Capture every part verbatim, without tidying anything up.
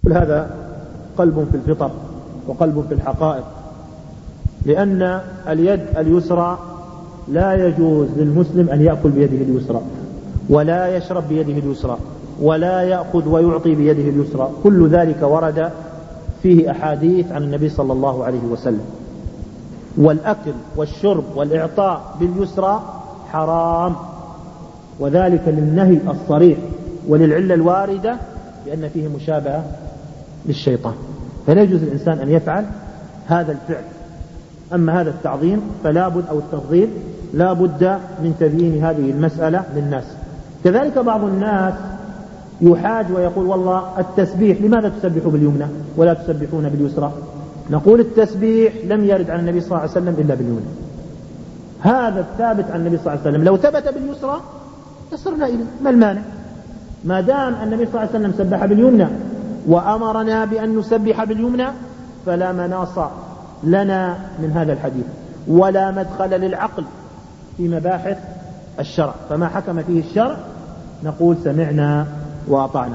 كل هذا قلب في الفطر وقلب في الحقائق، لأن اليد اليسرى لا يجوز للمسلم أن يأكل بيده اليسرى ولا يشرب بيده اليسرى ولا يأخذ ويعطي بيده اليسرى. كل ذلك ورد فيه أحاديث عن النبي صلى الله عليه وسلم. والأكل والشرب والإعطاء باليسرى حرام، وذلك للنهي الصريح وللعلة الواردة لأن فيه مشابهة للشيطان، فلا يجوز الإنسان أن يفعل هذا الفعل. أما هذا التعظيم فلا بد أو التفضيل لا بد من تبيين هذه المسألة للناس. كذلك بعض الناس يحاج ويقول والله التسبيح لماذا تسبحوا باليمنى ولا تسبحون باليسرى؟ نقول التسبيح لم يرد عن النبي صلى الله عليه وسلم إلا باليمنى، هذا الثابت عن النبي صلى الله عليه وسلم. لو ثبت باليسرى يصرنا إليه، ما المانع؟ ما دام النبي صلى الله عليه وسلم سبح باليمنى وأمرنا بأن نسبح باليمنى فلا مناص لنا من هذا الحديث ولا مدخل للعقل في مباحث الشرع، فما حكم فيه الشرع نقول سمعنا وأطعنا.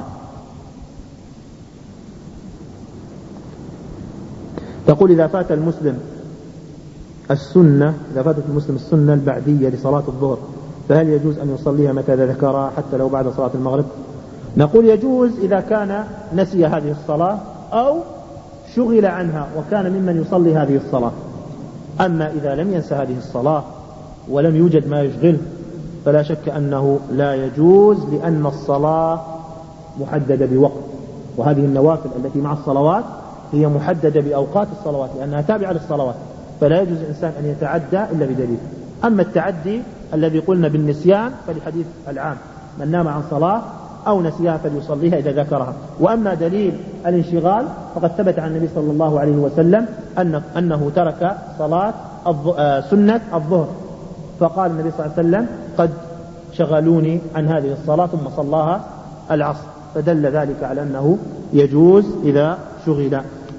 تقول إذا فات المسلم السنة إذا فاتت المسلم السنة البعدية لصلاة الظهر فهل يجوز أن يصليها متى ذكرها حتى لو بعد صلاة المغرب؟ نقول يجوز إذا كان نسي هذه الصلاة أو شغل عنها وكان ممن يصلي هذه الصلاة. أما إذا لم ينسى هذه الصلاة ولم يوجد ما يشغله فلا شك أنه لا يجوز، لأن الصلاة محددة بوقت، وهذه النوافل التي مع الصلوات هي محددة بأوقات الصلوات لأنها تابعة للصلوات، فلا يجوز الإنسان أن يتعدى إلا بدليل. أما التعدي الذي قلنا بالنسيان فلحديث العام من نام عن صلاة أو نسيها فليصليها إذا ذكرها. وأما دليل الانشغال فقد ثبت عن النبي صلى الله عليه وسلم أن أنه ترك صلاة سنة الظهر فقال النبي صلى الله عليه وسلم قد شغلوني عن هذه الصلاة ثم صلاها العصر، فدل ذلك على أنه يجوز إذا شغل.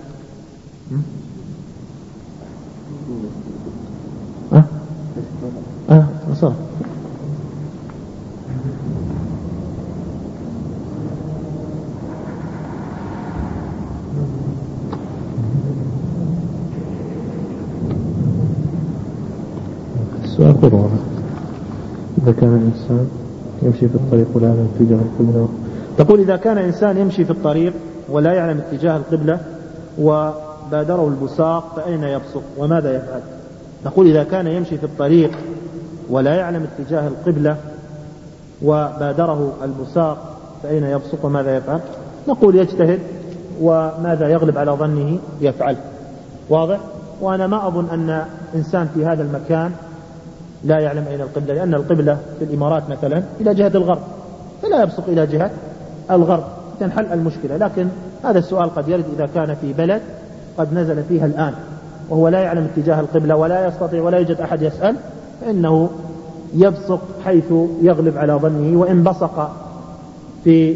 أه؟ أه؟ أصلا السؤال قرار إذا كان الإنسان يمشي في الطريق ولا يعلم اتجاه القبلة. تقول إذا كان إنسان يمشي في الطريق ولا يعلم اتجاه القبلة وبادره البصاق فأين يبصق وماذا يفعل؟ نقول إذا كان يمشي في الطريق ولا يعلم اتجاه القبلة وبادره البصاق فأين يبصق وماذا يفعل؟ نقول يجتهد وماذا يغلب على ظنه يفعل. واضح؟ وأنا ما أظن أن إنسان في هذا المكان لا يعلم أين القبلة، لأن القبلة في الإمارات مثلا إلى جهة الغرب فلا يبصق إلى جهة الغرب تنحل المشكلة. لكن هذا السؤال قد يرد إذا كان في بلد قد نزل فيها الآن وهو لا يعلم اتجاه القبلة ولا يستطيع ولا يوجد أحد يسأل، فإنه يبصق حيث يغلب على ظنه، وإن بصق في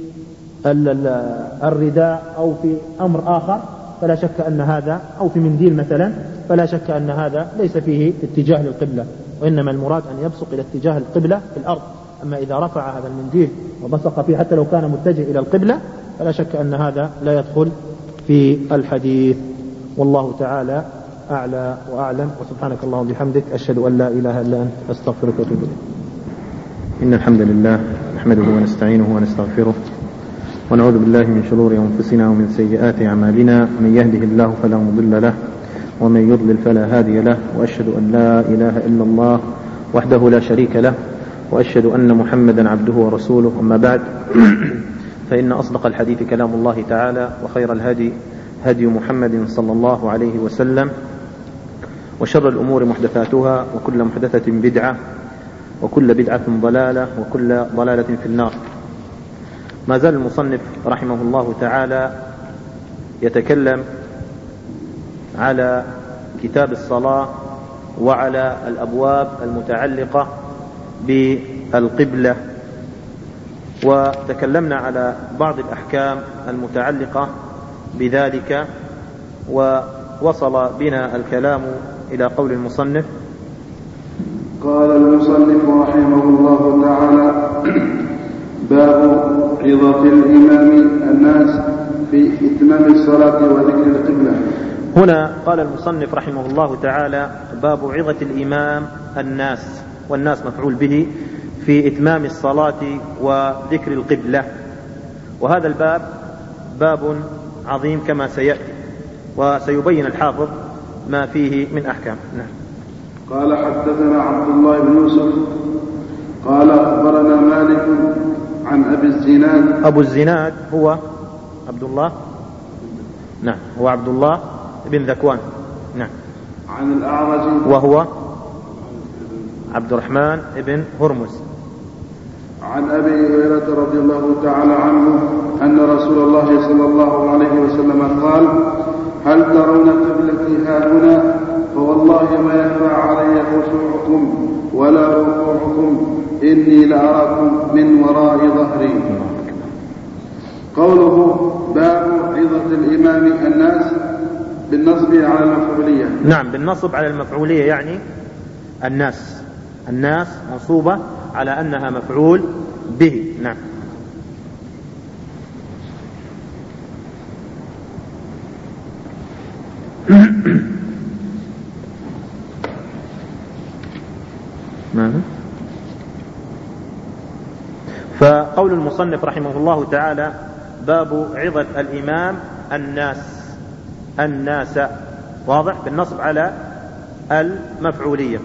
الرداء أو في أمر آخر فلا شك أن هذا، أو في منديل مثلا، فلا شك أن هذا ليس فيه اتجاه للقبلة، وإنما المراد أن يبصق إلى اتجاه القبلة في الأرض. أما إذا رفع هذا المنديل وبصق فيه حتى لو كان متجه إلى القبلة فلا شك أن هذا لا يدخل في الحديث. والله تعالى أعلى وأعلم، وسبحانك اللهم وبحمدك أشهد أن لا إله إلا أنت أستغفرك وأتوب إليك. إن الحمد لله نحمده ونستعينه ونستغفره ونعوذ بالله من شرور أنفسنا ومن سيئات أعمالنا، من يهده الله فلا مضل له ومن يضلل فلا هادي له، وأشهد أن لا إله إلا الله وحده لا شريك له، وأشهد أن محمدا عبده ورسوله. أما بعد، فإن أصدق الحديث كلام الله تعالى، وخير الهدي هدي محمد صلى الله عليه وسلم، وشر الأمور محدثاتها، وكل محدثة بدعة، وكل بدعة ضلالة، وكل ضلالة في النار. ما زال المصنف رحمه الله تعالى يتكلم على كتاب الصلاة وعلى الأبواب المتعلقة بالقبلة، وتكلمنا على بعض الأحكام المتعلقة بذلك، ووصل بنا الكلام إلى قول المصنف. قال المصنف رحمه الله تعالى: باب عظة الإمام الناس في إتمام الصلاة وذكر القبلة. هنا قال المصنف رحمه الله تعالى: باب عظة الإمام الناس، والناس مفعول به، في إتمام الصلاة وذكر القبلة. وهذا الباب باب عظيم كما سيأتي، وسيبين الحافظ ما فيه من أحكام. نعم. قال حدثنا عبد الله بن يوسف قال أخبرنا مالك عن أبي الزناد. أبو الزناد هو عبد الله، نعم، هو عبد الله بن ذكوان، نعم. عن الأعرج وهو عبد الرحمن بن هرمز. عن أبي هريرة رضي الله تعالى عنه أن رسول الله صلى الله عليه وسلم قال: هل ترون قبلتي ها هنا؟ فوالله ما يخفى علي خشوعكم ولا ركوعكم، إني لأراكم من وراء ظهري. قوله باب عظة الإمام الناس بالنصب على المفعولية. نعم، بالنصب على المفعولية، يعني الناس الناس منصوبة على أنها مفعول به. نعم. فقول المصنف رحمه الله تعالى: باب عظة الإمام الناس الناس، واضح، بالنصب على المفعولية.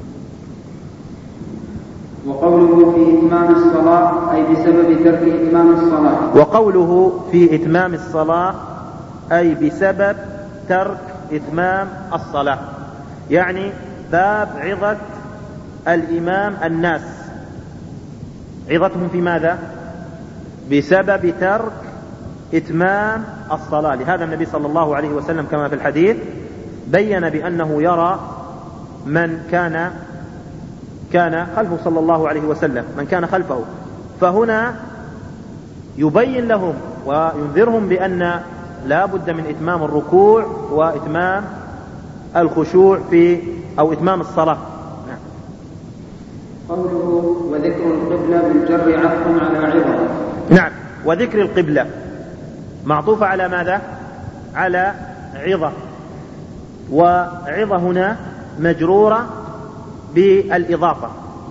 وقوله في إتمام الصلاة أي بسبب ترك إتمام الصلاة. وقوله في إتمام الصلاة أي بسبب ترك إتمام الصلاة، يعني باب عظة الإمام الناس. عظتهم في ماذا؟ بسبب ترك إتمام الصلاة. لهذا النبي صلى الله عليه وسلم كما في الحديث بين بأنه يرى من كان كان خلفه صلى الله عليه وسلم، من كان خلفه، فهنا يبين لهم وينذرهم بأن لا بد من إتمام الركوع وإتمام الخشوع في أو إتمام الصلاة. نعم. قوله وذكر القبلة بالجر عطف على عظة. نعم، وذكر القبلة معطوفة على ماذا؟ على عظة، وعظة هنا مجرورة بالإضافة،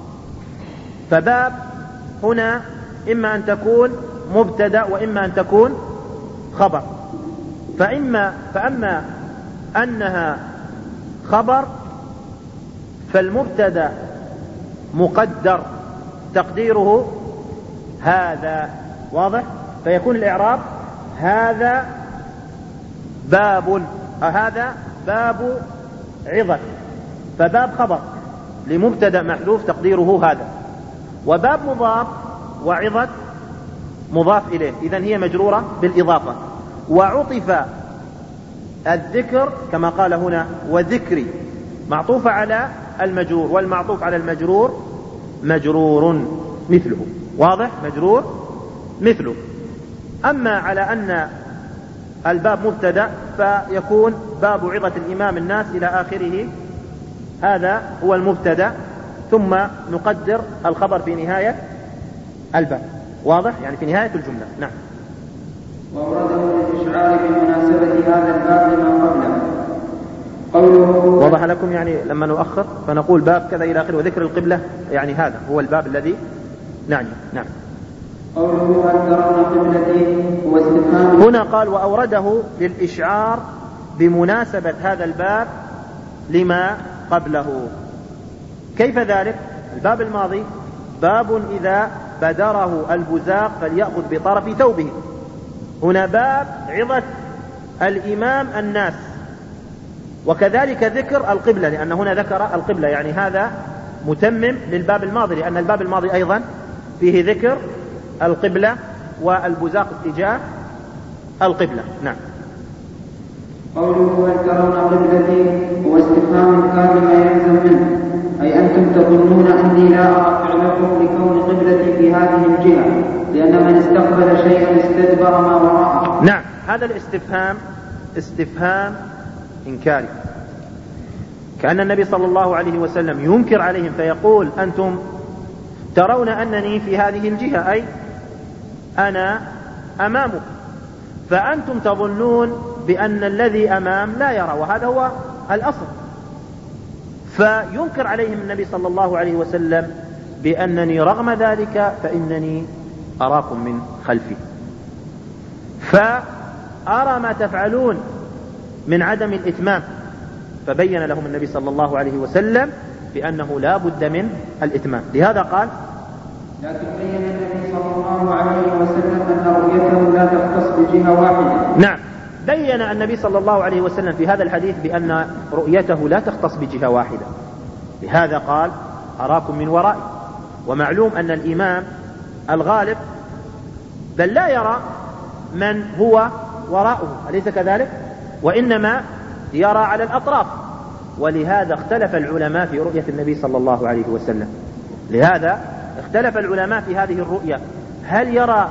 فباب هنا إما أن تكون مبتدأ وإما أن تكون خبر. فإما فأما أنها خبر فالمبتدأ مقدر تقديره هذا، واضح، فيكون الإعراب هذا باب، هذا باب عظة، فباب خبر لمبتدأ محذوف تقديره هذا، وباب مضاف وعظة مضاف إليه، إذن هي مجرورة بالإضافة. وعطف الذكر كما قال هنا وذكري معطوفة على المجرور، والمعطوف على المجرور مجرور مثله، واضح، مجرور مثله. أما على أن الباب مبتدأ فيكون باب عظة الإمام الناس إلى آخره، هذا هو المبتدأ، ثم نقدر الخبر في نهاية الباب، واضح، يعني في نهاية الجملة. نعم. وأورده للإشعار بمناسبة هذا الباب لما قبله. قوله وضح لكم، يعني لما نؤخر فنقول باب كذا إلى آخره وذكر القبلة، يعني هذا هو الباب الذي نعني. نعم. قوله هل ترون قبلتي هو استفهام. هنا قال وأورده للإشعار بمناسبة هذا الباب لما قبله. كيف ذلك؟ الباب الماضي باب إذا بدره البزاق فليأخذ بطرف ثوبه، هنا باب عظة الإمام الناس، وكذلك ذكر القبلة، لأن هنا ذكر القبلة، يعني هذا متمم للباب الماضي، لأن الباب الماضي أيضا فيه ذكر القبلة والبزاق اتجاه القبلة. نعم. قوله هل ترون قبلتي هو استفهام كان ما يلزم منه، أي أنتم تظنون أني لا أرى فعلكم لكون قبلتي في هذه الجهة، لأن من استقبل شيئا استدبر ما وراءه. نعم، هذا الاستفهام استفهام إنكاري، كأن النبي صلى الله عليه وسلم ينكر عليهم فيقول أنتم ترون أنني في هذه الجهة، أي أنا أمامكم، فأنتم تظنون بأن الذي أمام لا يرى، وهذا هو الأصل. فينكر عليهم النبي صلى الله عليه وسلم بأنني رغم ذلك فإنني أراكم من خلفي، فأرى ما تفعلون من عدم الإتمام، فبين لهم النبي صلى الله عليه وسلم بأنه لا بد من الإتمام. لهذا قال: لكن بين النبي صلى الله عليه وسلم أن رؤيته لا تختص بجهة واحدة. نعم، بين النبي صلى الله عليه وسلم في هذا الحديث بأن رؤيته لا تختص بجهة واحدة، لهذا قال: أراكم من ورائي. ومعلوم أن الإمام الغالب بل لا يرى من هو وراءه، أليس كذلك؟ وإنما يرى على الأطراف، ولهذا اختلف العلماء في رؤية النبي صلى الله عليه وسلم. لهذا اختلف العلماء في هذه الرؤية، هل يرى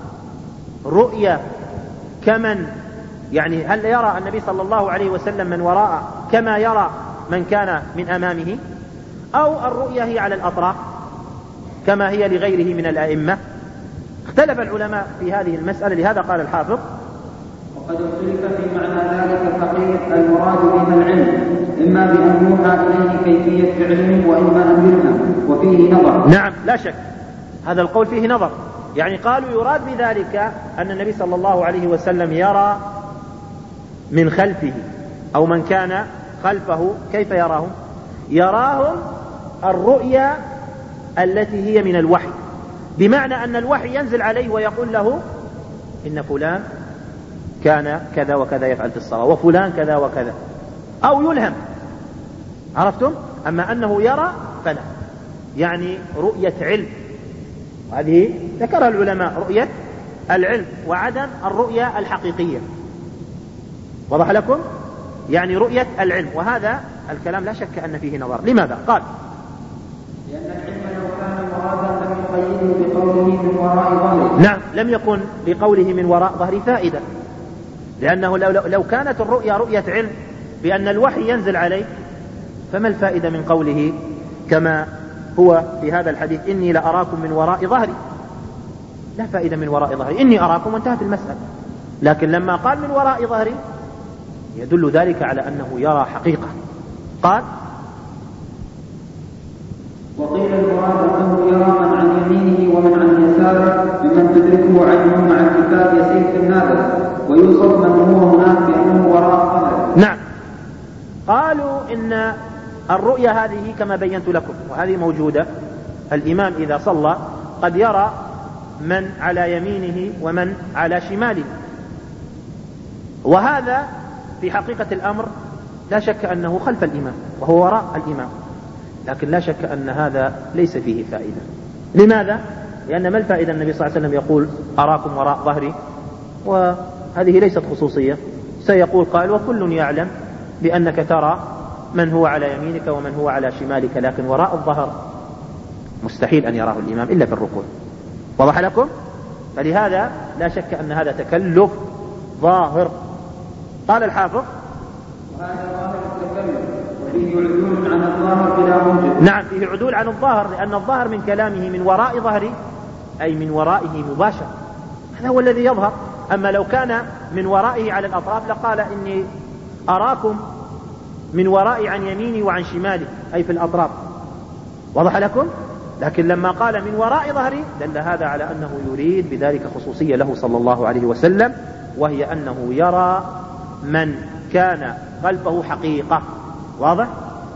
رؤية كمن يعني هل يرى النبي صلى الله عليه وسلم من وراءه كما يرى من كان من أمامه، أو الرؤية هي على الأطراف كما هي لغيره من الأئمة؟ اختلف العلماء في هذه المسألة. لهذا قال الحافظ: وقد اختلف في معنى ذلك الفقيه المراد بها العلم، إما بأن يوحى إليه كيفية فعله، وإما أن يلهم، وفيه نظر. نعم، لا شك هذا القول فيه نظر. يعني قالوا يراد بذلك أن النبي صلى الله عليه وسلم يرى من خلفه أو من كان خلفه. كيف يراهم؟ يراهم الرؤيا التي هي من الوحي، بمعنى أن الوحي ينزل عليه ويقول له إن فلان كان كذا وكذا يفعل في الصلاة، وفلان كذا وكذا، أو يلهم. عرفتم؟ أما أنه يرى فلا، يعني رؤية علم، هذه ذكرها العلماء، رؤية العلم وعدم الرؤية الحقيقية. وضح لكم؟ يعني رؤية العلم، وهذا الكلام لا شك أن فيه نظر. لماذا؟ قال: لأن العلم لو كان مرادا لم يقيده بقوله من وراء ظهره. نعم، لم يكن بقوله من وراء ظهره فائدة، لأنه لو, لو كانت الرؤيا رؤية علم بأن الوحي ينزل عليه، فما الفائدة من قوله كما هو في هذا الحديث: إني لأراكم من وراء ظهري؟ لا فائدة من وراء ظهري، إني أراكم وانتهت المسألة. لكن لما قال من وراء ظهري يدل ذلك على أنه يرى حقيقة. قال: وقيل المراد أنه يرى من عن يمينه ومن عن يساره ممن تدركه عنه مع الكتاب يسير في النادر، ويوصف من هو هناك بأنه وراء ظهره. نعم، قالوا إن الرؤيا هذه كما بينت لكم، وهذه موجودة. الإمام إذا صلى قد يرى من على يمينه ومن على شماله، وهذا في حقيقة الأمر لا شك أنه خلف الإمام وهو وراء الإمام، لكن لا شك أن هذا ليس فيه فائدة. لماذا؟ لأن ما الفائدة؟ النبي صلى الله عليه وسلم يقول: أراكم وراء ظهري، وهذه ليست خصوصية. سيقول قائل: وكل يعلم بأنك ترى من هو على يمينك ومن هو على شمالك، لكن وراء الظهر مستحيل أن يراه الإمام إلا في الركوع. وضح لكم؟ فلهذا لا شك أن هذا تكلف ظاهر. قال الحافظ: وهذا ظاهر التكلف، وفيه عدول عن الظاهر بلا موجب. نعم، فيه عدول عن الظاهر، لأن الظاهر من كلامه من وراء ظهري أي من ورائه مباشرة، هذا هو الذي يظهر. أما لو كان من ورائه على الأطراف لقال: إني أراكم من ورائي عن يميني وعن شمالي، أي في الأطراف. وضح لكم؟ لكن لما قال من وراء ظهري دل هذا على أنه يريد بذلك خصوصية له صلى الله عليه وسلم، وهي أنه يرى من كان خلفه حقيقة. واضح؟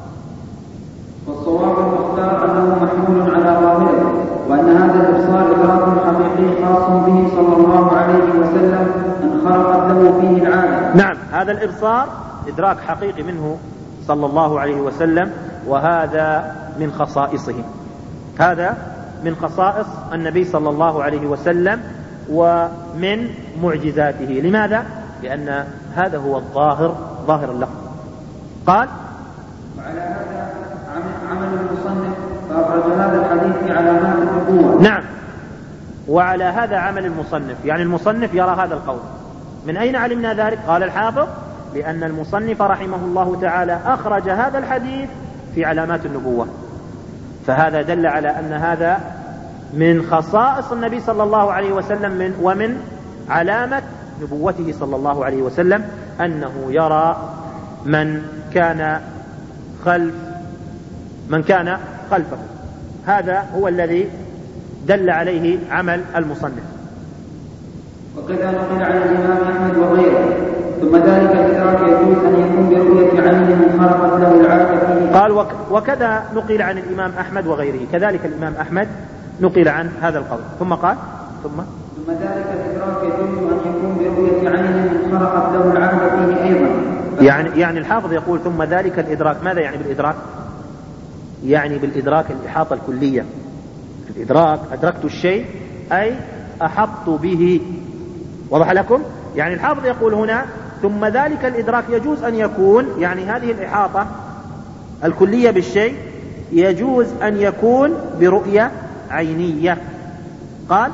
والصواب المختار أنه محمول على ظاهره، وأن هذا الإبصار إدراك حقيقي خاص به صلى الله عليه وسلم انخرقت له فيه العادة. نعم، هذا الإبصار إدراك حقيقي منه صلى الله عليه وسلم، وهذا من خصائصه، هذا من خصائص النبي صلى الله عليه وسلم ومن معجزاته. لماذا؟ لأن هذا هو الظاهر، ظاهر اللفظ. قال: وعلى هذا عمل المصنف فأخرج هذا الحديث في علامات النبوة. نعم، وعلى هذا عمل المصنف، يعني المصنف يرى هذا القول. من أين علمنا ذلك؟ قال الحافظ: لأن المصنف رحمه الله تعالى أخرج هذا الحديث في علامات النبوة، فهذا دل على أن هذا من خصائص النبي صلى الله عليه وسلم من ومن علامة نبوته صلى الله عليه وسلم أنه يرى من كان خلف من كان خلفه. هذا هو الذي دل عليه عمل المصنف. وكذا نقل عن الإمام أحمد وغيره. ثم ذلك الإدراك يجوز أن يكون برؤية عين انخرطت له العادة فيه. قال وكذا نقل عن الإمام أحمد وغيره، كذلك الإمام أحمد نقل عن هذا القول. ثم قال ثم ثم ذلك الإدراك يجوز أن يكون برؤية عين انخرطت له العادة فيه أيضا. يعني يعني الحافظ يقول ثم ذلك الإدراك. ماذا يعني بالإدراك؟ يعني بالإدراك الإحاطة الكلية. الإدراك أدركت الشيء أي أحطت به. وضح لكم؟ يعني الحافظ يقول هنا ثم ذلك الإدراك يجوز أن يكون، يعني هذه الإحاطة الكلية بالشيء يجوز أن يكون برؤية عينية. قال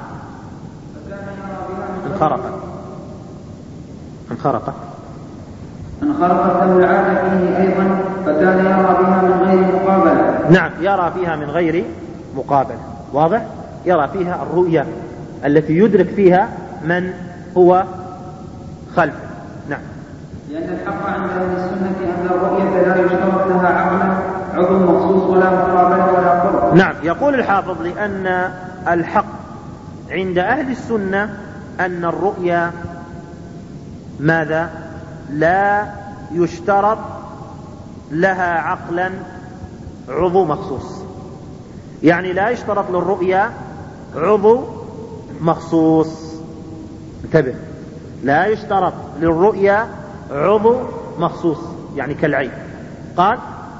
انخرقت انخرقت انخرقت له العادة فيه أيضا، فكان يرى بها من غير مقابلة. نعم، يرى فيها من غير مقابلة. واضح؟ يرى فيها الرؤية التي يدرك فيها من هو خلفه. نعم. لأن الحق عند أهل السنة أن الرؤية لا يشترط لها عقلا عضو مخصوص ولا مقابلة ولا قرب. نعم، يقول الحافظ لأن الحق عند أهل السنة أن الرؤيا ماذا؟ لا يشترط لها عقلا عضو مخصوص. يعني لا يشترط للرؤيا عضو مخصوص. انتبه، لا يشترط للرؤيا عضو مخصوص يعني كالعين. قال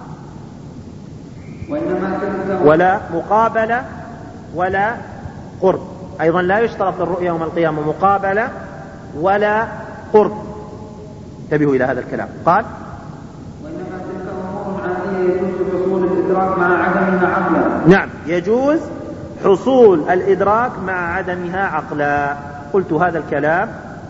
ولا مقابلة ولا قرب. أيضا لا يشترط للرؤيا يوم القيامة مقابلة ولا قرب. انتبهوا إلى هذا الكلام. قال وإنما تلك أمور عادية يجوز حصول الإدراك مع عدمها عقلا. نعم، يجوز حصول الإدراك مع عدمها عقلا. قلت هذا الكلام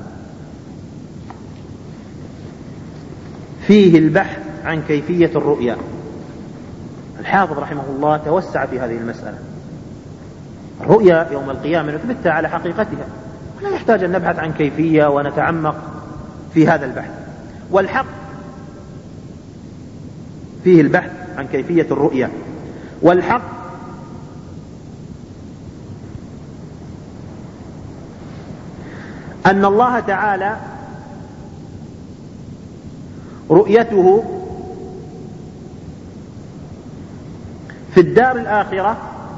فيه البحث عن كيفية الرؤيا. الحافظ رحمه الله توسع في هذه المسألة. الرؤيا يوم القيامة نثبتها على حقيقتها، ولا يحتاج أن نبحث عن كيفية ونتعمق في هذا البحث. والحق فيه البحث عن كيفية الرؤيا. والحق أن الله تعالى رؤيته في الدار الآخرة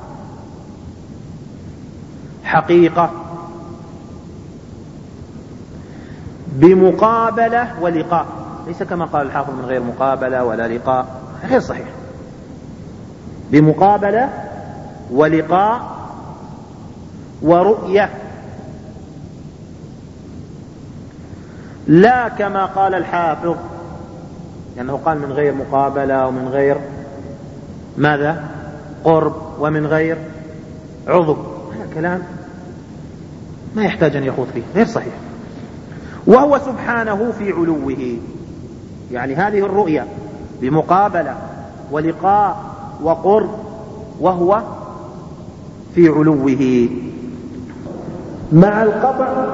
حقيقة بمقابلة ولقاء، ليس كما قال الحافظ من غير مقابلة ولا لقاء، غير صحيح. بمقابلة ولقاء ورؤية، لا كما قال الحافظ لأنه قال من غير مقابلة ومن غير ماذا؟ قرب ومن غير عضو. هذا كلام ما يحتاج أن يخوض فيه، غير صحيح. وهو سبحانه في علوه، يعني هذه الرؤيا بمقابلة ولقاء وقرب وهو في علوه. مع القطع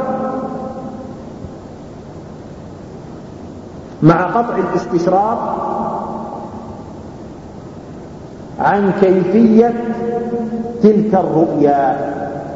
مع قطع الاستشراف عن كيفية تلك الرؤيا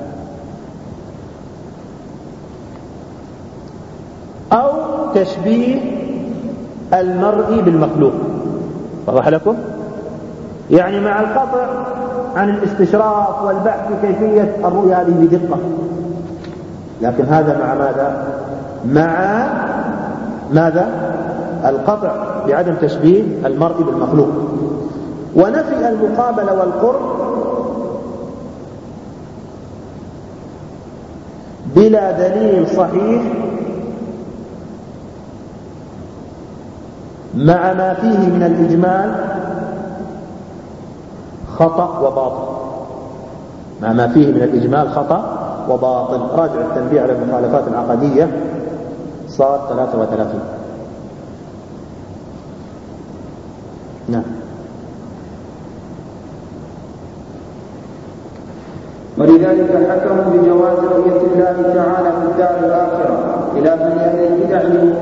أو تشبيه المرء بالمخلوق. واضح لكم؟ يعني مع القطع عن الاستشراف والبحث في كيفية الرؤيا هذه بدقة، لكن هذا مع ماذا؟ مع ماذا؟ القطع بعدم تشبيه المرء بالمخلوق، ونفي المقابلة والقرب بلا دليل صحيح مع ما فيه من الإجمال خطأ وباطل. مع ما فيه من الإجمال خطأ وباطل. راجع التنبيه على المخالفات العقدية صار ثلاثة وثلاثين. نعم. ولذلك حكموا بجواز رؤية الله تعالى في الدار الآخرة خلاف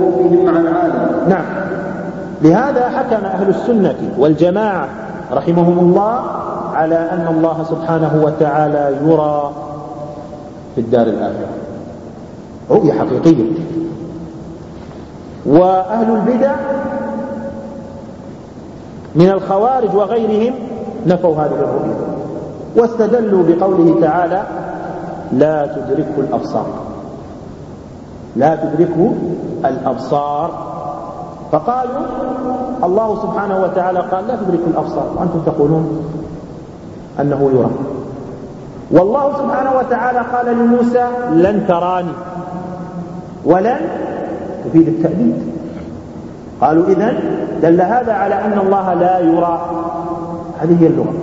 وقوفهم مع العالم. نعم، لهذا حكم أهل السنة والجماعة رحمهم الله على أن الله سبحانه وتعالى يرى في الدار الآخرة رؤية حقيقية. وأهل البدع من الخوارج وغيرهم نفوا هذه الرؤية واستدلوا بقوله تعالى لا تدركه الأبصار، لا تدركه الأبصار، فقالوا الله سبحانه وتعالى قال لا تدركه الأبصار وأنتم تقولون أنه يرى. والله سبحانه وتعالى قال لموسى لن تراني، ولن تفيد التأبيد. قالوا إذن دل هذا على أن الله لا يرى. هذه هي اللغة.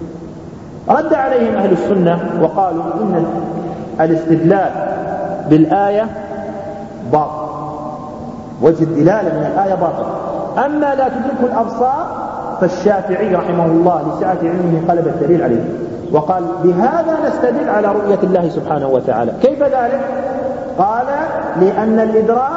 رد عليهم أهل السنة وقالوا إن الاستدلال بالآية باطل، وجه الدلالة من الآية باطل. أما لا تدرك الأبصار فالشافعي رحمه الله لسعة علمه قلب الدليل عليه وقال بهذا نستدل على رؤية الله سبحانه وتعالى. كيف ذلك؟ قال لأن الإدراك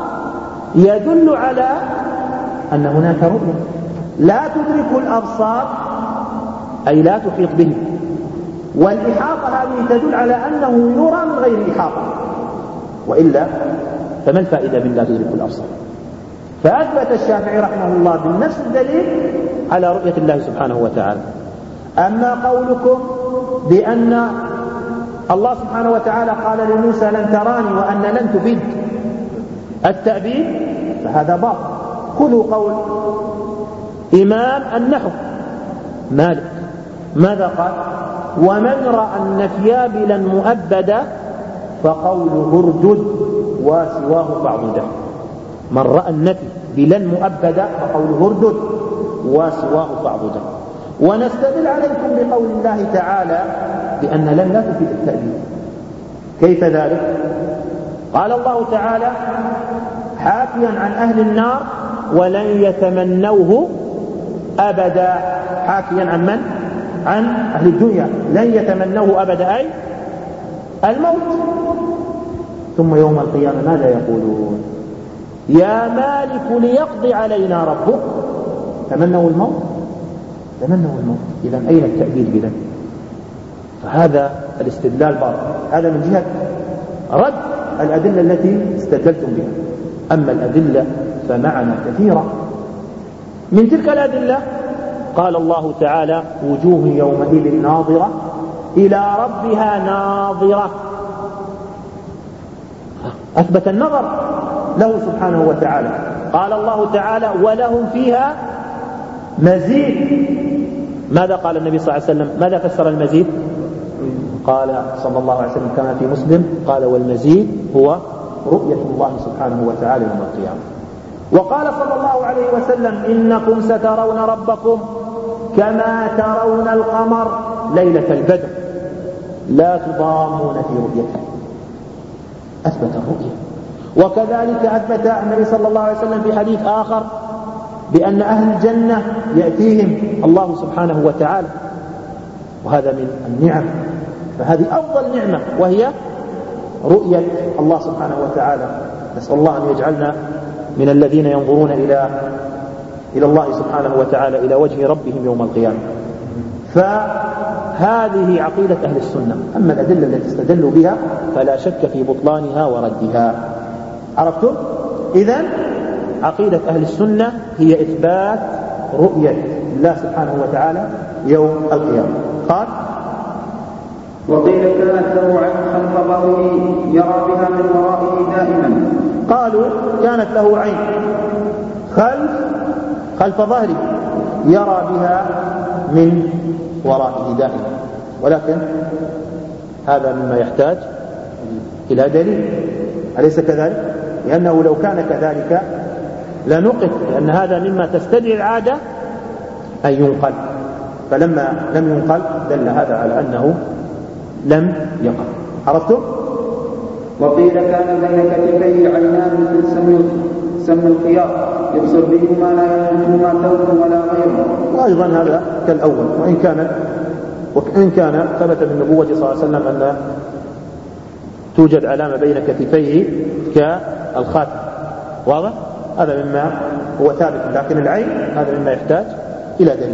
يدل على أن هناك رؤية. لا تدرك الأبصار أي لا تحيط به، والإحاطة هذه تدل على أنه يرى من غير إحاطة، وإلا فما الفائدة من لا تدرك الأبصار؟ فأثبت الشافعي رحمه الله بنفس الدليل على رؤية الله سبحانه وتعالى. أما قولكم بأن الله سبحانه وتعالى قال لموسى لن تراني وأن لن تفيد التأبيد فهذا باطل. خذوا قول إمام النحو مالك، ماذا قال؟ ومن رأى النفي بلا مؤبدا فقوله اردد وسواه فاعبده. من رأى النفي بلا مؤبدا فقوله اردد وسواه فاعبده. ونستدل عليكم بقول الله تعالى بأن لن لا تفيد التأبيد. كيف ذلك؟ قال الله تعالى حاكيا عن أهل النار ولن يتمنوه أبدا. حاكيا عن من؟ عن أهل الدنيا، لن يتمنوه أبدا أي الموت. ثم يوم القيامة ماذا يقولون؟ يا مالك ليقضي علينا ربك. تمنوا الموت، تمنوا الموت. إذن أين التأبيد بذلك؟ فهذا الاستدلال باطل. هذا من جهة رد الأدلة التي استدلتم بها. أما الأدلة فمعنا كثيرة. من تلك الأدلة قال الله تعالى وجوه يومئذ ناظرة إلى ربها ناظرة. أثبت النظر له سبحانه وتعالى. قال الله تعالى ولهم فيها مزيد. ماذا قال النبي صلى الله عليه وسلم؟ ماذا فسر المزيد؟ قال صلى الله عليه وسلم كما في مسلم قال والمزيد هو رؤية الله سبحانه وتعالى يوم القيامة. وقال صلى الله عليه وسلم إنكم سترون ربكم كما ترون القمر ليلة البدر لا تضامون في رؤيته. أثبت الرؤية. وكذلك أثبت النبي صلى الله عليه وسلم في حديث آخر بأن أهل الجنة يأتيهم الله سبحانه وتعالى، وهذا من النعم. فهذه أفضل نعمة وهي رؤية الله سبحانه وتعالى. نسأل الله أن يجعلنا من الذين ينظرون إلى إلى الله سبحانه وتعالى إلى وجه ربهم يوم القيامة. فهذه عقيدة أهل السنة. أما الأدلة التي استدلوا بها فلا شك في بطلانها وردها. عرفتم؟ إذن عقيدة أهل السنة هي إثبات رؤية الله سبحانه وتعالى يوم القيامة. قال وقيل كانت له عين خلف ظهره يرى بها من ورائه دائما. قالوا كانت له عين خلف خلف ظهره يرى بها من ورائه دائما، ولكن هذا مما يحتاج إلى دليل، أليس كذلك؟ لأنه لو كان كذلك لنقف، لأن هذا مما تستدعي العادة أن ينقل، فلما لم ينقل دل هذا على أنه لم يقع. عرفتم؟ وقيل كان بين كتفيه عينان مثل سم سم الخياط يبصر بهما لا يملكهما ثوب ولا غيره. وأيضا هذا كالأول، وإن كان وإن كان ثبت بالنبوة صلى الله عليه وسلم أن توجد علامة بين كتفيه كالخاتم، واضح؟ هذا مما هو ثابت، لكن العين هذا مما يحتاج إلى دليل.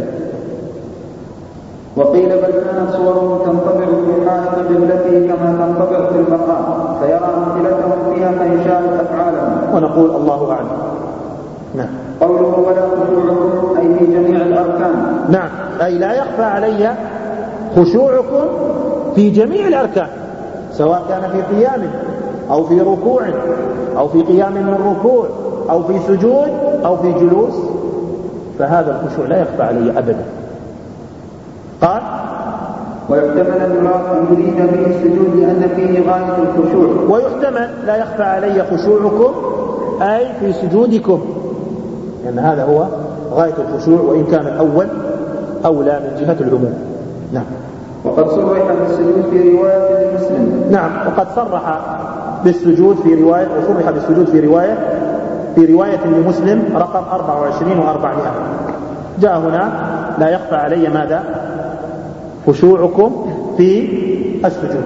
وقيل بل كانت صوره تنطبع في حائط قبلته كما تنطبع في المقام فيرى أمثلتهم فيها فيشاهد أفعالهم. ونقول الله أعلم. نعم. قوله ولا خشوعكم أي في جميع الأركان. نعم، أي لا يخفى علي خشوعكم في جميع الأركان، سواء كان في قيام أو في ركوع أو في قيام من ركوع أو في سجود أو في جلوس، فهذا الخشوع لا يخفى علي أبدا. قال ويحتمل أن يريد به السجود لأن فيه غاية الخشوع. ويحتمل لا يخفى علي خشوعكم أي في سجودكم، لأن هذا هو غاية الخشوع، وإن كان الأول أولى من جهة العموم. نعم. وقد صرح بالسجود في رواية مسلم. نعم، وقد صرح بالسجود في رواية، وصرح بالسجود في رواية في رواية لمسلم رقم أربعة وعشرين وأربعمائة. جاء هنا لا يخفى علي ماذا؟ خشوعكم في السجود.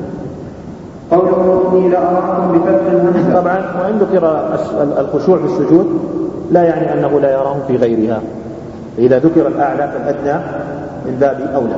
قوله إني لأراكم بفتح الهمزة. طبعا وإن ذكر الخشوع في السجود لا يعني أنه لا يراهم في غيرها، إذا ذكر الأعلى فالأدنى من باب أولى.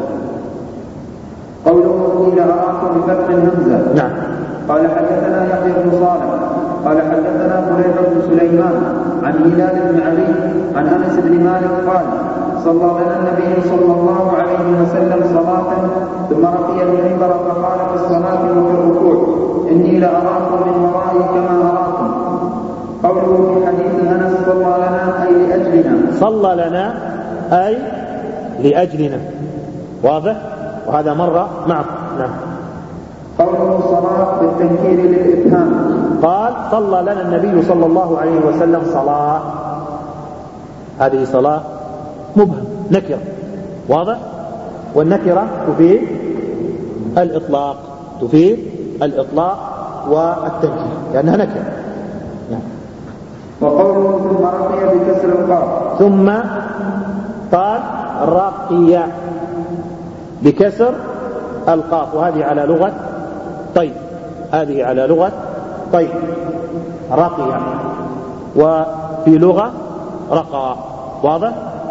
قوله إني لأراكم بفتح الهمزة. نعم. قال حدثنا يحيى بن صالح قال حدثنا فليح بن سليمان عن هلال بن علي عن أنس بن مالك قال صلى لنا النبي صلى الله عليه وسلم صلاة ثم رقي المنبر فقال في الصلاة وفي الركوع إني لأراكم من ورائي كما أراكم. قوله في حديث أنس صلى لنا أي لأجلنا. صلى لنا أي لأجلنا، واضح؟ وهذا مرة معكم. نعم. قوله صلاة بالتنكير للإبهام. قال صلى لنا النبي صلى الله عليه وسلم صلاة، هذه صلاة مبهم نكرة، واضح؟ والنكرة تفيد الإطلاق، تفيد الإطلاق والتنكير لأنها نكرة. نعم. وقوله ثم رقي بكسر القاف. ثم قال رقي بكسر القاف، وهذه على لغة طيب، هذه على لغة طيب رقي، وفي لغة رقى، واضح؟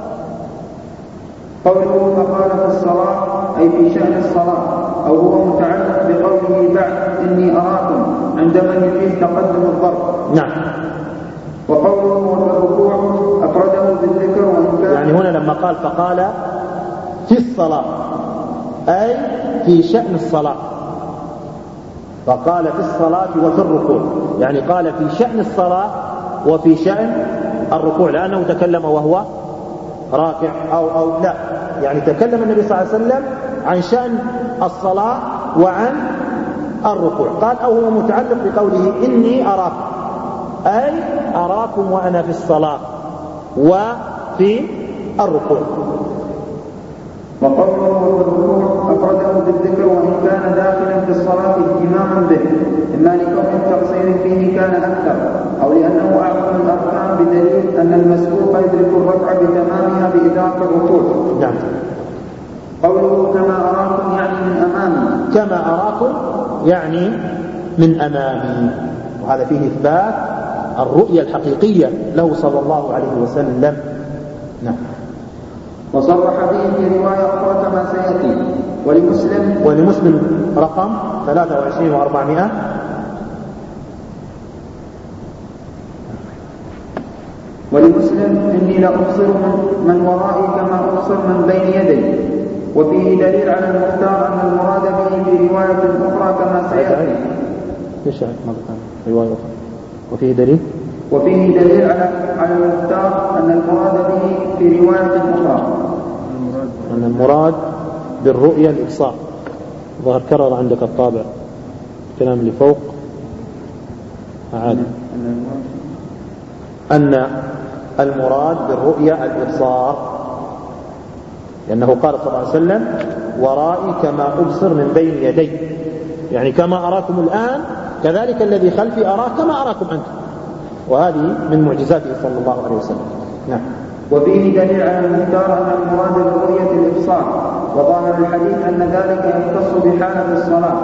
قوله فقال في الصلاة أي في شأن الصلاة، أو هو متعلق بقوله بعد إني أراكم عندما يفيد تقدم الضرب. نعم. وقوله والركوع أفرده بالذكر وإن كان يعني هنا لما قال فقال في الصلاة أي في شأن الصلاة، فقال في الصلاة وفي الركوع، يعني قال في شأن الصلاة وفي شأن الركوع، لأنه تكلم وهو راكع أو أو لا، يعني تكلم النبي صلى الله عليه وسلم عن شأن الصلاة وعن الركوع. قال أو هو متعلق بقوله إني أراكم، أي أراكم وأنا في الصلاة وفي الركوع. وقوله والركوع أفرده بالذكر وإن كان داخلا في الصلاة اهتماما به، إما لكون التقصير فيه كان أكثر أو لأنه أعظم الأركان، بدليل أن المسبوق يدرك الركعة بتمامها بإدراك الركوع. نعم. قوله كما أراكم يعني من أمامي. كما أراكم يعني من أمامي، وهذا فيه إثبات الرؤية الحقيقية له صلى الله عليه وسلم. نعم. وصرح به في رواية أخرى كما سيأتي. ولمسلم ولمسلم رقم ثلاثة وعشرين وأربعمائة. ولمسلم إني لأبصر من ورائي كما أبصر من بين يدي. وفيه دليل على المختار أن المراد به في رواية أخرى كما سيأتي. ليش رواية أخرى؟ وفيه دليل وفيه دليل على على المختار أن المراد به في رواية أخرى أن المراد بالرؤية الإبصار. ظهر كرر عندك الطابع الكلام اللي فوق عادي، أن المراد بالرؤية الإبصار، لأنه قال صلى الله عليه وسلم ورائي كما أبصر من بين يدي، يعني كما أراكم الآن كذلك الذي خلفي أراه كما أراكم أنتم، وهذه من معجزاته صلى الله عليه وسلم. نعم. وفيه دليل على المختار أن المراد برؤية الإبصار، وظاهر الحديث أن ذلك يختص بحالة الصلاة،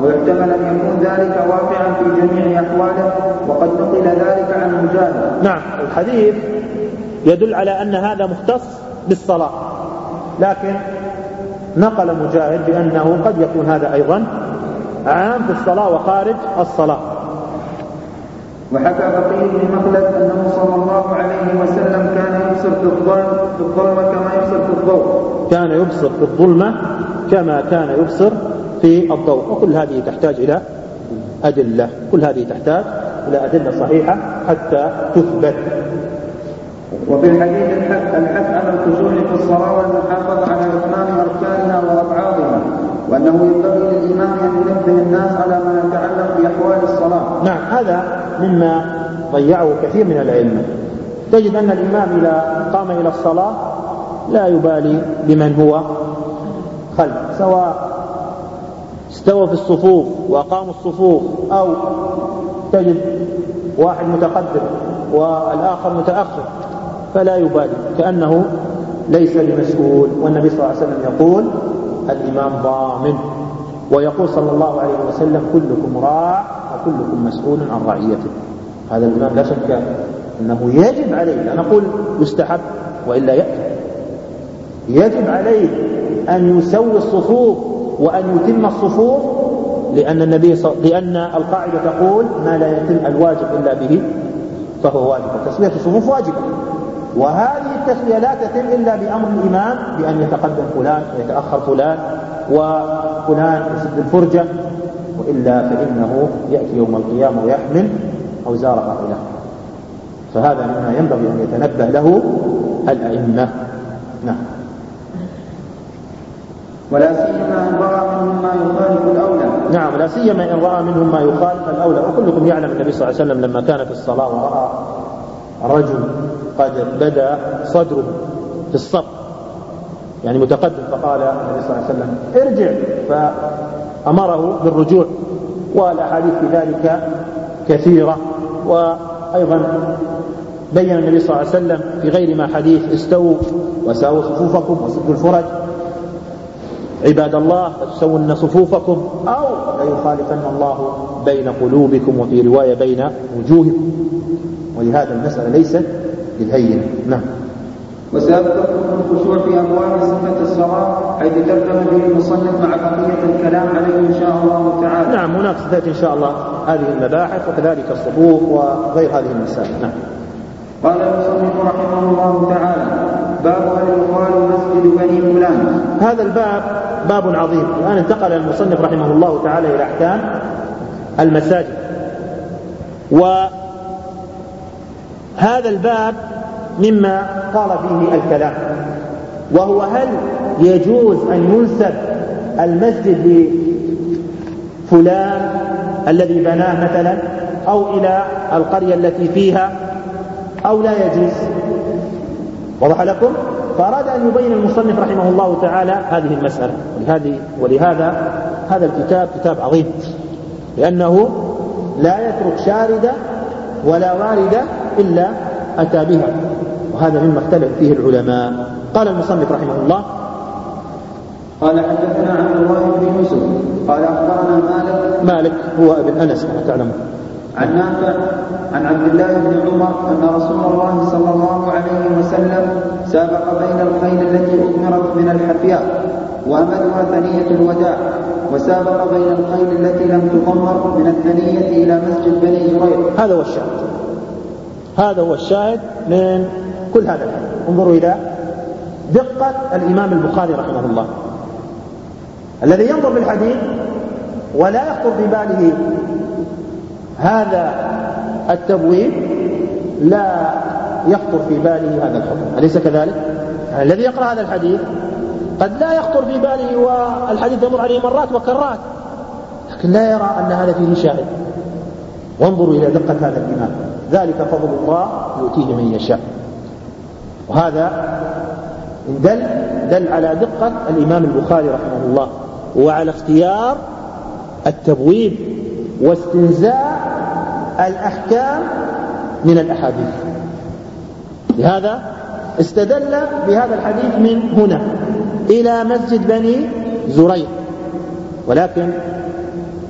ويحتمل أن يكون ذلك واقعا في جميع أحواله، وقد نقل ذلك عن مجاهد. نعم، الحديث يدل على أن هذا مختص بالصلاة، لكن نقل مجاهد بأنه قد يكون هذا أيضا عام في الصلاة وخارج الصلاة. وحكى بقي بن مخلد أنه صلى الله عليه وسلم كان يبصر في الظلمة كما يبصر في الضوء كان يبصر في الظلمة كما كان يبصر في الضوء. وكل هذه تحتاج إلى أدلة، كل هذه تحتاج إلى أدلة صحيحة حتى تثبت. وفي الحديث الحث على الخشوع في الصلاة والمحافظة على إتمام أركانها وأبعادها، وأنه ينبغي للإمام أن ينبه الناس على ما يتعلق بأحوال الصلاة. نعم، هذا مما ضيعه كثير من العلم. تجد أن الإمام إذا قام إلى الصلاة لا يبالي بمن هو خلف، سواء استوى في الصفوف وأقاموا الصفوف أو تجد واحد متقدم والآخر متأخر، فلا يبالي كأنه ليس بمسؤول. والنبي صلى الله عليه وسلم يقول الإمام ضامن، ويقول صلى الله عليه وسلم كلكم راع وكلكم مسؤول عن رعيته. هذا الإمام لا شك أنه يجب عليه، لا نقول يستحب وإلا يأتي، يجب عليه أن يسوي الصفوف وأن يتم الصفوف، لأن النبي ص... لأن القاعدة تقول ما لا يتم الواجب إلا به فهو واجب. تسوية الصفوف واجبة، وهذه التسوية لا تتم إلا بأمر الإمام بأن يتقدم فلان ويتأخر فلان وفلان يسد الفرجة، وإلا فإنه يأتي يوم القيامة ويحمل أوزار هؤلاء. فهذا مما ينبغي أن يتنبه له الأئمة. نعم. ولا سيما إن رأى منهم ما يخالف الأولى. نعم، لا سيما إن رأى منهم ما يخالف الأولى. وكلكم يعلم النبي صلى الله عليه وسلم لما كان في الصلاة ورأى رجل قد بدأ صدره في الصف يعني متقدم، فقال النبي صلى الله عليه وسلم ارجع، فأمره بالرجوع. والأحاديث في ذلك كثيرة. وأيضا بين النبي صلى الله عليه وسلم في غير ما حديث استووا وساووا صفوفكم وسدوا الفرج عباد الله لتسون صفوفكم أو ليخالفن الله بين قلوبكم، وفي رواية بين وجوهكم. ولهذا المسألة ليست بالهينة. نعم. وسيذكركم الخشوع في أبواب صفة الصلاة حيث ترجم به المصنف مع بقية الكلام عليه إن شاء الله تعالى. نعم، هناك ستأتي إن شاء الله هذه المباحث وكذلك الصفوف وغير هذه المسائل. نعم. قال المصنف رحمه الله تعالى: باب هل يقال مسجد بني فلان. هذا الباب باب عظيم. الآن انتقل المصنف رحمه الله تعالى إلى أحكام المساجد. وهذا الباب مما طال فيه الكلام، وهو هل يجوز أن ينسب المسجد لفلان الذي بناه مثلا أو إلى القرية التي فيها أو لا يجوز. وضح لكم؟ فأراد أن يبين المصنف رحمه الله تعالى هذه المسألة. ولهذه ولهذا هذا الكتاب كتاب عظيم، لأنه لا يترك شاردة ولا واردة إلا أتى بها، وهذا مما اختلف فيه العلماء. قال المصنف رحمه الله: قال حدثنا عبد الله بن يوسف قال أخبرنا مالك مالك هو ابن أنس كما تعلمون عن نافع عن عبد الله بن عمر أن رسول الله صلى الله عليه وسلم سابق بين الخيل التي أثمرت من الحفياء وأمدها ثنية الوداع، وسابق بين الخيل التي لم تضمر من الثنية إلى مسجد بني زريق. هذا هو الشاهد، هذا هو الشاهد من كل هذا الحديث. انظروا إلى دقة الإمام البخاري رحمه الله، الذي ينظر بالحديث ولا يخطر في باله هذا التبويب لا يخطر في باله هذا الحكم، أليس كذلك؟ يعني الذي يقرأ هذا الحديث قد لا يخطر في باله والحديث يمر عليه مرات وكرات، لكن لا يرى أن هذا فيه شاهد. وانظروا إلى دقة هذا الإمام، ذلك فضل الله يؤتيه من يشاء. وهذا دل دل على دقة الإمام البخاري رحمه الله وعلى اختيار التبويب واستنزاع الأحكام من الأحاديث. لهذا استدل بهذا الحديث من هنا إلى مسجد بني زريق، ولكن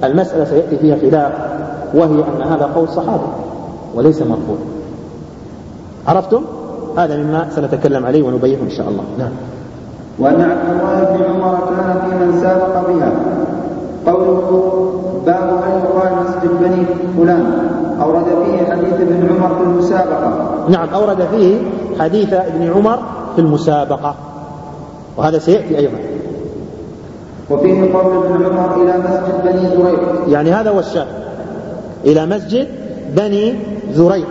المسألة سيأتي فيها خلاف، وهي أن هذا قول صحابي وليس مرفوع. عرفتم؟ هذا مما سنتكلم عليه ونبينه إن شاء الله. نعم. وأن عبد الله بن عمر كان في من سابق بها. قوله باب أن يقال مسجد بني فلان أورد فيه حديث ابن عمر في المسابقة. نعم، أورد فيه حديث ابن عمر في المسابقة، وهذا سيأتي أيضا. وفيه قول ابن عمر إلى مسجد بني زريق، يعني هذا هو الشاهد، إلى مسجد بني زريق.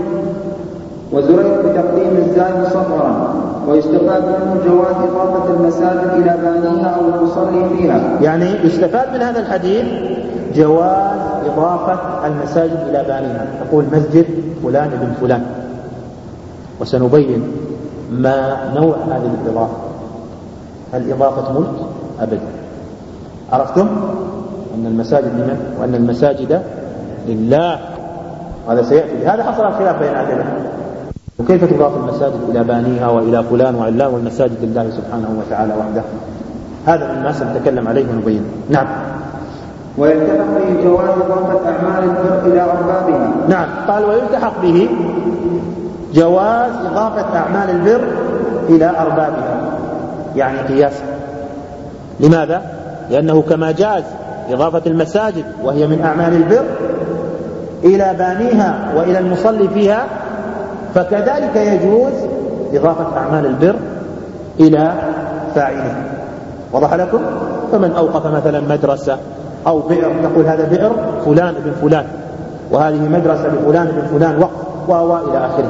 وزريق بتقديم الزاي مصغرا، ويستفاد منه جواز إضافة المساجد إلى بانيها أو المصلي فيها. يعني يستفاد من هذا الحديث جواز إضافة المساجد إلى بانيها، تقول مسجد فلان ابن فلان، وسنبين ما نوع هذه الإضافة. هل إضافة ملك؟ أبدا. عرفتم أن المساجد لمن؟ وأن المساجد لله، هذا سيأتي. هذا حصل الخلاف بين أهل. وكيف تضاف المساجد إلى بانيها وإلى فلان وعلان، والمساجد لله سبحانه وتعالى وحده؟ هذا مما سنتكلم عليه ونبين. نعم. ويلتحق به جواز إضافة أعمال البر إلى أربابها. نعم، قال ويلتحق به جواز إضافة أعمال البر إلى أربابها، يعني قياسا. لماذا؟ لأنه كما جاز إضافة المساجد وهي من أعمال البر إلى بانيها وإلى المصلي فيها، فكذلك يجوز إضافة أعمال البر إلى فاعله. وضح لكم؟ فمن أوقف مثلا مدرسة أو بئر، نقول هذا بئر فلان ابن فلان، وهذه مدرسة لفلان ابن فلان وقف وهو إلى آخره.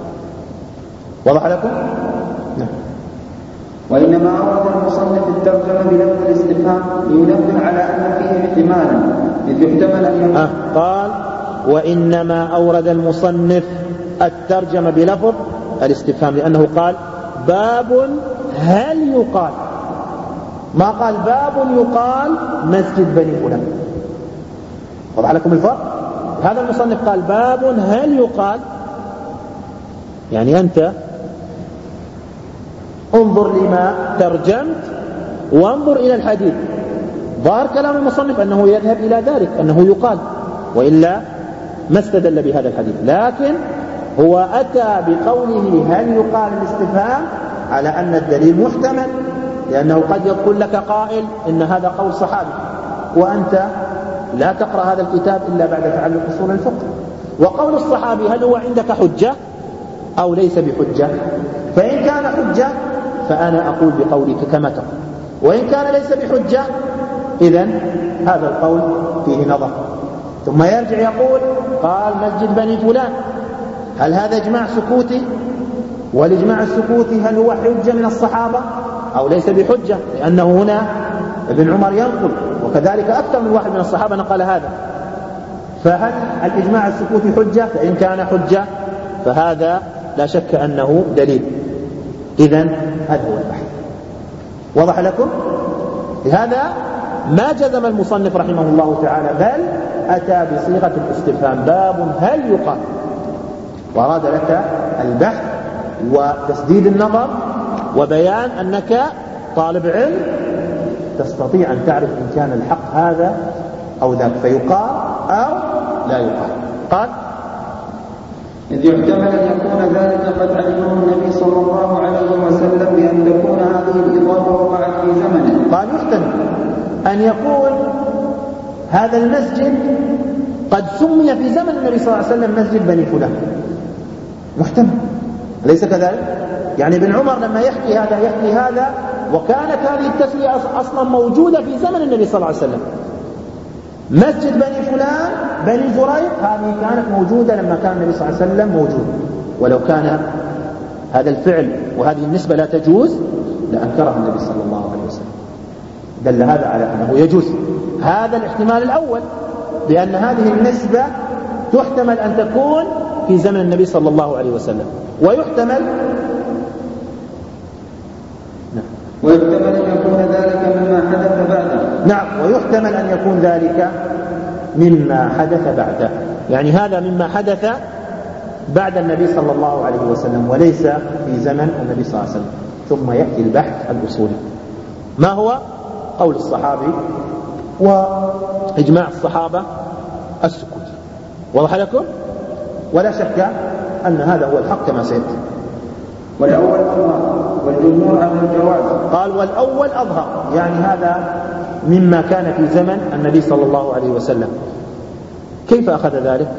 وضح لكم؟ نعم. وإنما أورد المصنف الترجمة بلفظ الاستفهام لينبه على أن فيه احتمالا، إذ يحتمل أن آه قال وإنما أورد المصنف الترجمة بلفظ الاستفهام، لأنه قال باب هل يقال، ما قال باب يقال مسجد بني فلان. وضع لكم الفرق؟ هذا المصنف قال باب هل يقال، يعني أنت انظر لما ترجمت وانظر إلى الحديث. ظاهر كلام المصنف أنه يذهب إلى ذلك، أنه يقال، وإلا ما استدل بهذا الحديث. لكن هو أتى بقوله هل يقال الاستفهام على أن الدليل محتمل، لأنه قد يقول لك قائل إن هذا قول صحابي، وأنت لا تقرأ هذا الكتاب إلا بعد تعلم أصول الفقه. وقول الصحابي هل هو عندك حجة أو ليس بحجة؟ فإن كان حجة فأنا أقول بقولك كما تقول، وإن كان ليس بحجة إذن هذا القول فيه نظر. ثم يرجع يقول قال مسجد بني فلان، هل هذا إجماع سكوتي؟ والإجماع السكوتي هل هو حجة من الصحابة أو ليس بحجة؟ لأنه هنا ابن عمر ينقل، وكذلك أكثر من واحد من الصحابة نقل هذا. فهل الإجماع السكوتي حجة؟ فإن كان حجة فهذا لا شك أنه دليل. إذن هذا هو البحث. وضح لكم؟ لهذا ما جزم المصنف رحمه الله تعالى، بل أتى بصيغة الاستفهام باب هل يقال، وأراد لك البحث وتسديد النظر وبيان أنك طالب علم تستطيع أن تعرف إن كان الحق هذا أو ذاك، فيقال أو لا يقال. قال إذ يحتمل أن يكون ذلك قد علمه النبي صلى الله عليه وسلم بأن تكون هذه الإضافة وقعت في زمنه. قال يحتمل أن يكون هذا المسجد قد سمي في زمن النبي صلى الله عليه وسلم مسجد بني فلان، محتمل، أليس كذلك؟ يعني ابن عمر لما يحكي هذا يحكي هذا وكانت هذه التسمية أصلا موجودة في زمن النبي صلى الله عليه وسلم. مسجد بني فلان بني زريق هذه كانت موجودة لما كان النبي صلى الله عليه وسلم موجود، ولو كان هذا الفعل وهذه النسبة لا تجوز لأنكره النبي صلى الله عليه وسلم. دل هذا على أنه يجوز. هذا الاحتمال الأول، بأن هذه النسبة تحتمل أن تكون في زمن النبي صلى الله عليه وسلم، ويحتمل ويحتمل أن يكون ذلك مما حدث بعده. نعم، ويحتمل أن يكون ذلك مما حدث بعده، يعني هذا مما حدث بعد النبي صلى الله عليه وسلم وليس في زمن النبي صلى الله عليه وسلم. ثم يأتي البحث الأصولي، ما هو؟ قول الصحابي وإجماع الصحابة السكوت. واضح لكم؟ ولا شك أن هذا هو الحق كما سيأتي. والأول أظهر والجمهور على الجواز. قال والأول أظهر، يعني هذا مما كان في زمن النبي صلى الله عليه وسلم. كيف أخذ ذلك؟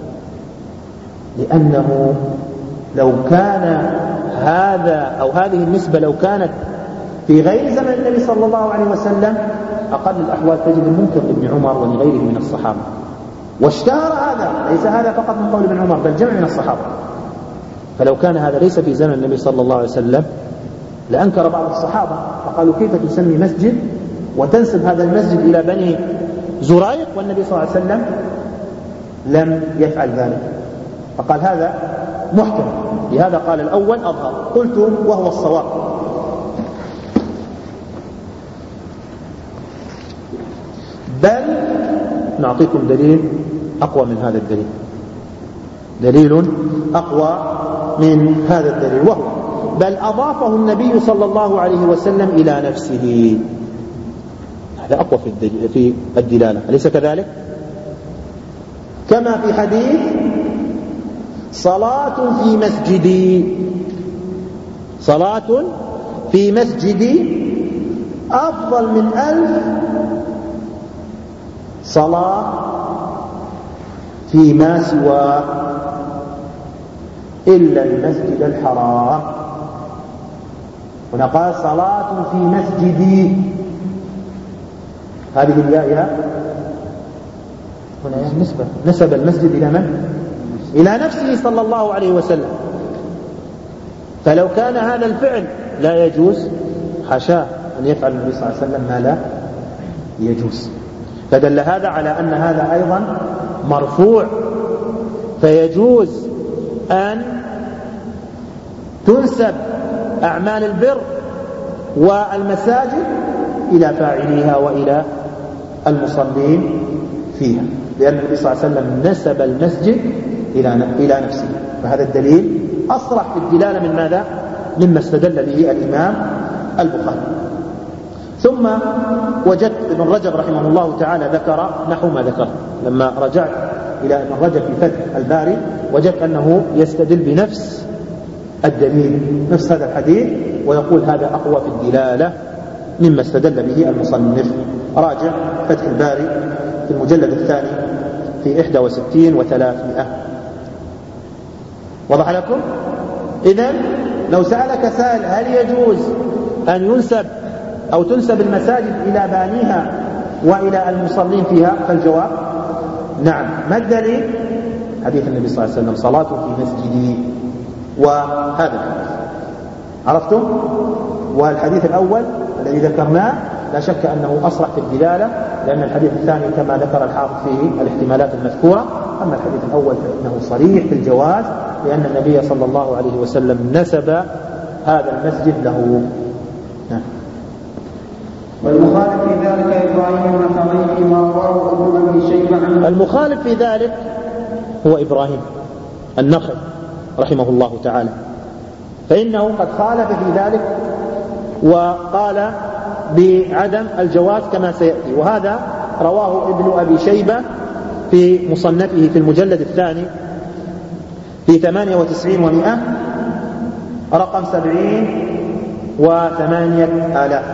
لأنه لو كان هذا أو هذه النسبة لو كانت في غير زمن النبي صلى الله عليه وسلم أقل الأحوال تجد المنكر لابن عمر ولغيره من الصحابة. واشتهر هذا، ليس هذا فقط من قول ابن عمر بل جمع من الصحابة. فلو كان هذا ليس في زمن النبي صلى الله عليه وسلم لأنكر بعض الصحابة فقالوا كيف تسمي مسجد وتنسب هذا المسجد إلى بني زريق والنبي صلى الله عليه وسلم لم يفعل ذلك. فقال هذا محكم، لهذا قال الأول أظهر. قلت وهو الصواب. بل نعطيكم دليل أقوى من هذا الدليل، دليل أقوى من هذا الدليل، وهو بل أضافه النبي صلى الله عليه وسلم إلى نفسه. هذا أقوى في الدلالة، أليس كذلك؟ كما في حديث صلاة في مسجدي، صلاة في مسجدي أفضل من ألف صلاة فيما سوى إلا المسجد الحرام. هنا قال صلاة في مسجدي، هذه الياء هنا نسبة، نسب المسجد إلى من؟ إلى نفسه صلى الله عليه وسلم. فلو كان هذا الفعل لا يجوز حاشاه أن يفعل النبي صلى الله عليه وسلم ما لا يجوز. فدل هذا على أن هذا أيضا مرفوع، فيجوز أن تنسب أعمال البر والمساجد إلى فاعليها وإلى المصلين فيها، لأن النبي صلى الله عليه وسلم نسب المسجد إلى نفسه. فهذا الدليل أصرح في الدلالة من ماذا؟ مما استدل به الإمام البخاري. ثم وجدت ابن رجب رحمه الله تعالى ذكر نحو ما ذكر. لما رجعت إلى ابن رجب في فتح الباري وجدت أنه يستدل بنفس الدليل، نفس هذا الحديث، ويقول هذا أقوى في الدلالة مما استدل به المصنف. راجع فتح الباري في المجلد الثاني في إحدى وستين وثلاثمائة. وضح لكم؟ إذن لو سألك سائل هل يجوز أن ينسب أو تنسب المساجد إلى بانيها وإلى المصلين فيها؟ فالجواب نعم. ما الدليل؟ حديث النبي صلى الله عليه وسلم صلاة في مسجدي، وهذا الحديث عرفتم؟ والحديث الأول الذي ذكرناه لا شك أنه أصرح في الدلالة، لأن الحديث الثاني كما ذكر الحافظ فيه الاحتمالات المذكورة. أما الحديث الأول فإنه صريح في الجواز، لأن النبي صلى الله عليه وسلم نسب هذا المسجد له. والمخالف في ذلك إبراهيم النخعي فيما رواه ابن أبي شيبة عنه. المخالف في ذلك هو إبراهيم النخعي رحمه الله تعالى، فإنه قد خالف في ذلك وقال بعدم الجواز كما سيأتي. وهذا رواه ابن أبي شيبة في مصنفه في المجلد الثاني في ثمانية وتسعين ومئة رقم سبعين وثمانية آلاف.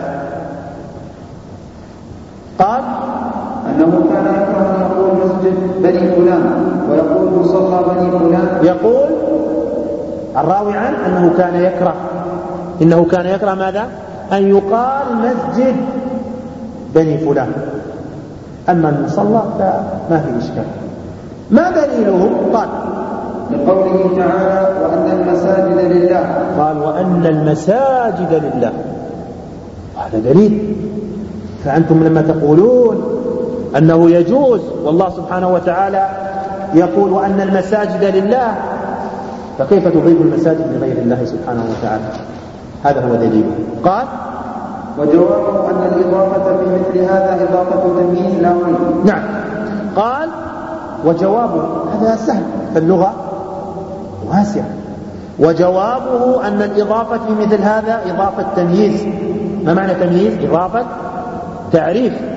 قال أنه كان يكره أن يقول مسجد بني فلان ويقول مصلى بني فلان. يقول الراوي عنه أنه كان يكره إنه كان يكره ماذا؟ أن يقال مسجد بني فلان، أما المصلى فما في إشكال. ما دليله؟ قال لقوله تعالى وأن المساجد لله. قال وأن المساجد لله، هذا دليل. فأنتم لما تقولون أنه يجوز والله سبحانه وتعالى يقول وأن المساجد لله، فكيف تضيف المساجد لغير الله سبحانه وتعالى؟ هذا هو دليله. قال وجوابه أن الإضافة في مثل هذا إضافة تمييز لا غير. نعم. قال وجوابه هذا سهل، فاللغة واسعة. وجوابه أن الإضافة في مثل هذا إضافة تمييز. ما معنى تمييز؟ إضافة تعريف.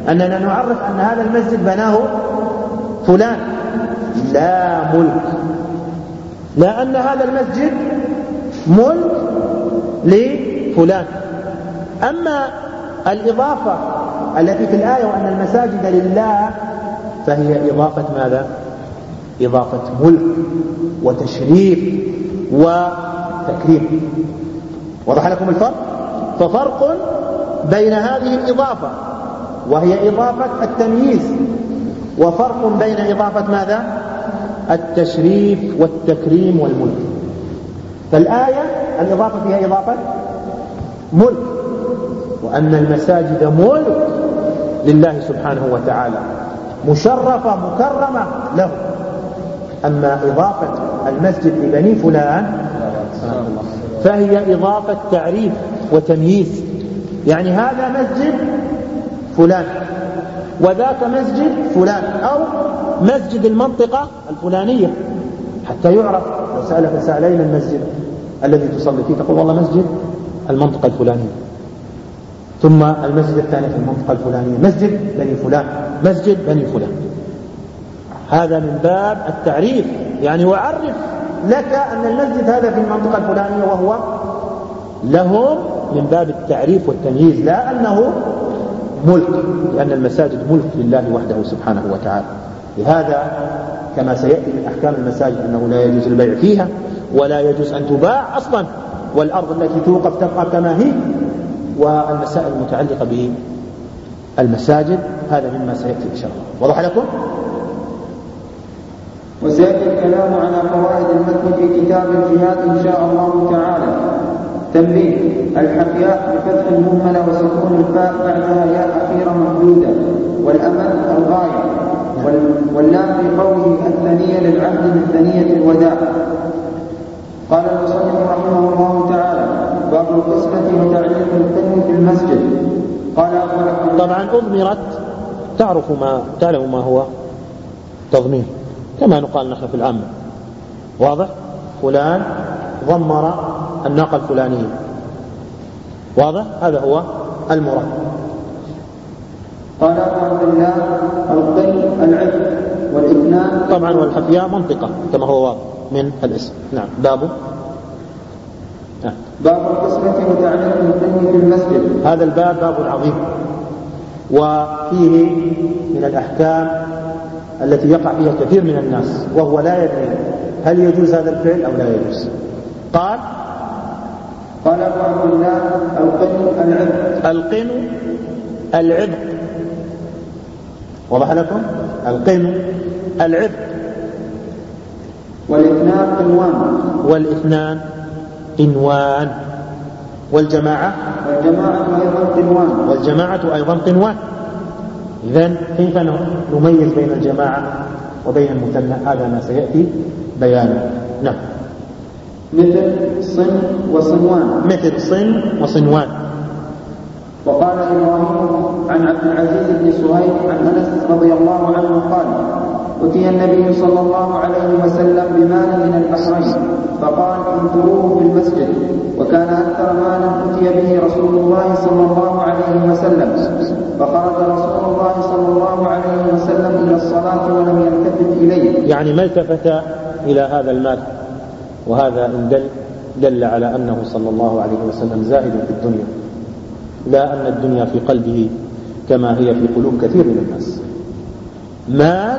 أننا نعرف أن هذا المسجد بناه فلان، لا ملك، لا أن هذا المسجد ملك لفلان. أما الإضافة التي في الآية وأن المساجد لله فهي إضافة ماذا؟ إضافة ملك وتشريف وتكريم. وضح لكم الفرق؟ ففرق بين هذه الإضافة وهي إضافة التمييز، وفرق بين إضافة ماذا؟ التشريف والتكريم والملك. فالآية الإضافة فيها إضافة ملك، وأن المساجد ملك لله سبحانه وتعالى مشرفة مكرمة له. أما إضافة المسجد لبني فلان فهي إضافة تعريف وتمييز، يعني هذا مسجد فلان وذاك مسجد فلان، أو مسجد المنطقة الفلانية حتى يعرف. لو سألك سائل أين المسجد الذي تصلي فيه تقول والله مسجد المنطقة الفلانية، ثم المسجد الثاني في المنطقة الفلانية مسجد بني فلان، مسجد بني فلان. هذا من باب التعريف، يعني وعرف لك أن المسجد هذا في المنطقة الفلانية وهو لهم من باب التعريف والتمييز، لا أنه ملك، لأن المساجد ملك لله وحده سبحانه وتعالى. لهذا كما سيأتي من أحكام المساجد أنه لا يجوز البيع فيها ولا يجوز أن تباع أصلا، والأرض التي توقف تبقى كما هي، والمسائل المتعلقة بالمساجد هذا مما سيأتي إن شاء الله. وضح لكم؟ وسيأتي الكلام على فوائد المتن في كتاب الجهاد إن شاء الله تعالى. تنبيه: الحفياء بفتح المهملة وسكون الفاء بعدها ياء أخيرة ممدودة، والأمل الغاية، واللام في قوله الثانية للعهد من ثانية الوداع. قال المصنف رحمه الله تعالى: باب القسمة وتعليق القسم في المسجد. قال طبعا أضمرت، تعرف ما تعلم ما هو تضمير كما نقال نحن في العامة. واضح؟ فلان ضمر الناقة الفلانية، واضح؟ هذا هو المراد. قال عبد الله: القل العفق والاثنان. طبعا والحفياء منطقة كما هو واضح من الاسم. نعم. باب آه. باب القسمة وتعليق القسم في المسجد. هذا الباب باب عظيم، وفيه من الأحكام التي يقع فيها كثير من الناس، وهو لا يدري هل يجوز هذا الفعل أو لا يجوز. قال قال عبد الله: القن العبد. القن العبد. وضح لكم؟ القن العبد. والاثنان قنوان. والاثنان قنوان. والجماعة والجماعة أيضا قنوان. والجماعة أيضا قنوان. إذن كيف نميز بين الجماعة وبين المثنى؟ هذا ما سيأتي بيانه. نعم. مثل صن وصنوان. مثل صن وصنوان. وقال إبراهيم عن عبد العزيز بن سهيل عن أنس رضي الله عنه قال: أتي النبي صلى الله عليه وسلم بمال من البحرين فقال: انثروه في المسجد. وكان أكثر مالا أتي به رسول الله صلى الله عليه وسلم، فخرج رسول الله صلى الله عليه وسلم إلى الصلاة ولم يلتفت إليه، يعني ما التفت إلى هذا المال. وهذا إن دل دل على أنه صلى الله عليه وسلم زاهد في الدنيا، لا أن الدنيا في قلبه كما هي في قلوب كثير من الناس. ما